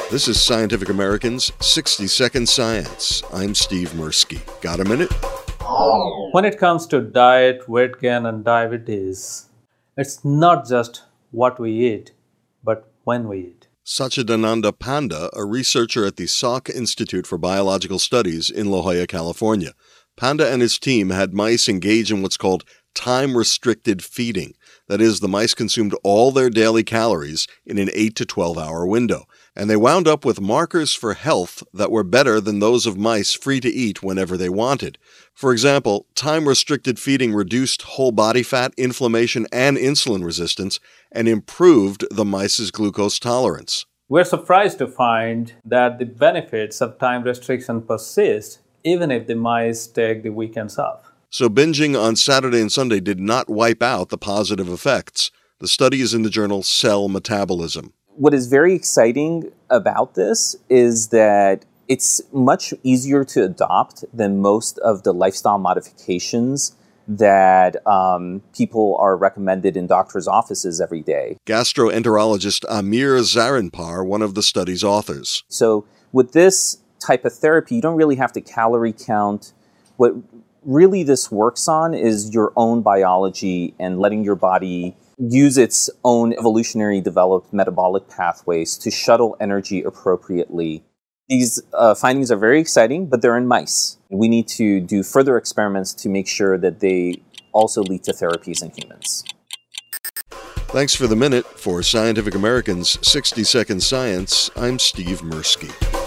This is Scientific American's 60-Second Science. I'm Steve Mirsky. Got a minute? When it comes to diet, weight gain, and diabetes, it's not just what we eat, but when we eat. Satchidananda Panda, a researcher at the Salk Institute for Biological Studies in La Jolla, California. Panda and his team had mice engage in what's called time-restricted feeding. That is, the mice consumed all their daily calories in an 8 to 12-hour window, and they wound up with markers for health that were better than those of mice free to eat whenever they wanted. For example, time-restricted feeding reduced whole body fat, inflammation, and insulin resistance, and improved the mice's glucose tolerance. We're surprised to find that the benefits of time restriction persist even if the mice take the weekends off. So binging on Saturday and Sunday did not wipe out the positive effects. The study is in the journal Cell Metabolism. What is very exciting about this is that it's much easier to adopt than most of the lifestyle modifications that people are recommended in doctors' offices every day. Gastroenterologist Amir Zarinpar, one of the study's authors. So with this type of therapy, you don't really have to calorie count. What really this works on is your own biology and letting your body use its own evolutionary developed metabolic pathways to shuttle energy appropriately. These findings are very exciting, but they're in mice. We need to do further experiments to make sure that they also lead to therapies in humans. Thanks for the minute. For Scientific American's 60-Second Science, I'm Steve Mirsky.